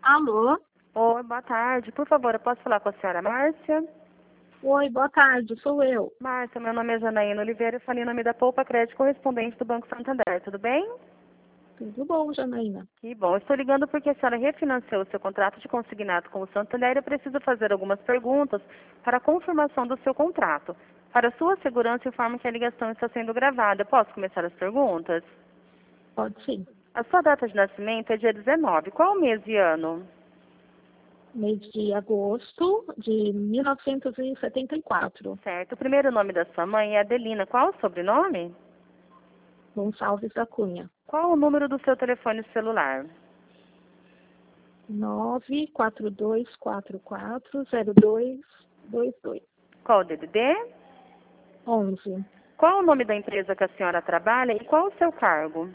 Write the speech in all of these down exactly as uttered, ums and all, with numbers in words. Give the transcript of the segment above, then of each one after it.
Alô? Oi, boa tarde. Por favor, eu posso falar com a senhora Márcia? Oi, boa tarde, sou eu. Márcia, meu nome é Janaína Oliveira, eu falei em nome da Poupa Crédito correspondente do Banco Santander, tudo bem? Tudo bom, Janaína? Que bom. Eu estou ligando porque a senhora refinanciou o seu contrato de consignado com o Santander e eu preciso fazer algumas perguntas para a confirmação do seu contrato. Para sua segurança, informo que a ligação está sendo gravada. Posso começar as perguntas? Pode sim. A sua data de nascimento é dia dezenove. Qual mês e ano? Mês de agosto de mil novecentos e setenta e quatro. Certo. O primeiro nome da sua mãe é Adelina. Qual o sobrenome? Gonçalves da Cunha. Qual o número do seu telefone celular? nove quatro dois quatro quatro zero dois dois dois. Qual o D D D? onze. Qual o nome da empresa que a senhora trabalha e qual o seu cargo?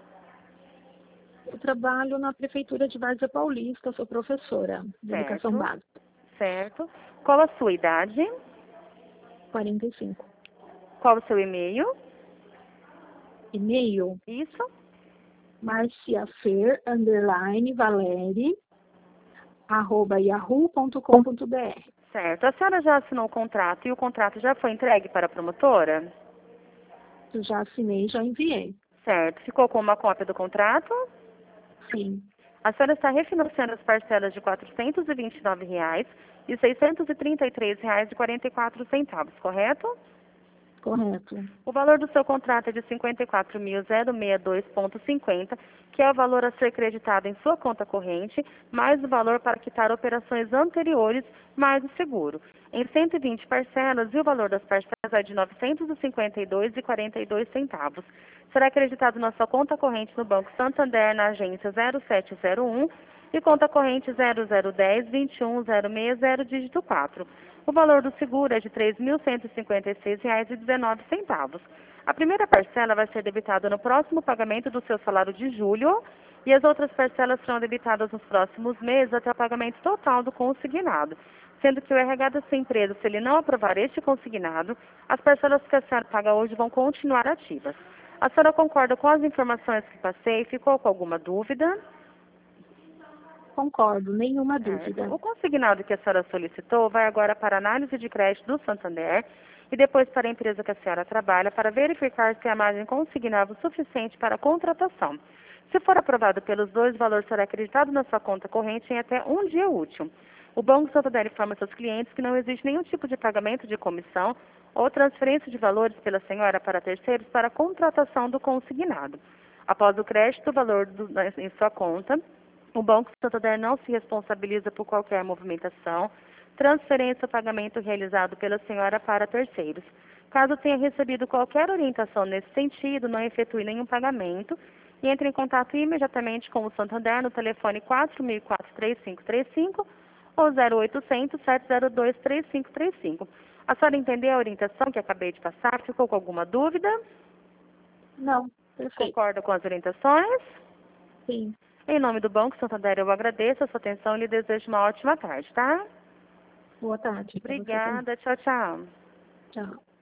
Eu trabalho na Prefeitura de Várzea Paulista, sou professora de Educação Certo. Básica. Certo. Qual a sua idade? quarenta e cinco. Qual o seu e-mail? E-mail, Isso. marciafer, underline, valeri, arroba yahoo ponto com ponto br. Certo. A senhora já assinou o contrato e o contrato já foi entregue para a promotora? Eu já assinei, já enviei. Certo. Ficou com uma cópia do contrato? Sim, A senhora está refinanciando as parcelas de quatrocentos e vinte e nove reais e seiscentos e trinta e três reais e quarenta e quatro centavos, correto? correto. O valor do seu contrato é de cinquenta e quatro mil zero sessenta e dois vírgula cinquenta, que é o valor a ser creditado em sua conta corrente, mais o valor para quitar operações anteriores, mais o seguro. Em cento e vinte parcelas, e o valor das parcelas é de novecentos e cinquenta e dois reais e quarenta e dois centavos. Será acreditado na sua conta corrente no Banco Santander, na agência zero sete zero um, e conta corrente zero zero um zero, vinte e um zero seis zero, dígito quatro. O valor do seguro é de três mil cento e cinquenta e seis reais e dezenove centavos. A primeira parcela vai ser debitada no próximo pagamento do seu salário de julho e as outras parcelas serão debitadas nos próximos meses até o pagamento total do consignado. Sendo que o R H da sua empresa, se ele não aprovar este consignado, as parcelas que a senhora paga hoje vão continuar ativas. A senhora concorda com as informações que passei? Ficou com alguma dúvida? Concordo, nenhuma Certo. dúvida. O consignado que a senhora solicitou vai agora para a análise de crédito do Santander e depois para a empresa que a senhora trabalha para verificar se a margem consignava o suficiente para a contratação. Se for aprovado pelos dois, o valor será acreditado na sua conta corrente em até um dia útil. O Banco Santander informa seus clientes que não existe nenhum tipo de pagamento de comissão ou transferência de valores pela senhora para terceiros para a contratação do consignado. Após o crédito, o valor do, em sua conta, o Banco Santander não se responsabiliza por qualquer movimentação, transferência ou pagamento realizado pela senhora para terceiros. Caso tenha recebido qualquer orientação nesse sentido, não efetue nenhum pagamento e entre em contato imediatamente com o Santander no telefone quatro mil e quatro, três cinco três cinco ou zero oitocentos, sete zero dois, três cinco três cinco. A senhora entendeu a orientação que acabei de passar? Ficou com alguma dúvida? Não, perfeito. Concorda com as orientações? Sim. Em nome do Banco Santander, eu agradeço a sua atenção e lhe desejo uma ótima tarde, tá? Boa tarde. Pra você também. Obrigada. Tchau, tchau. Tchau.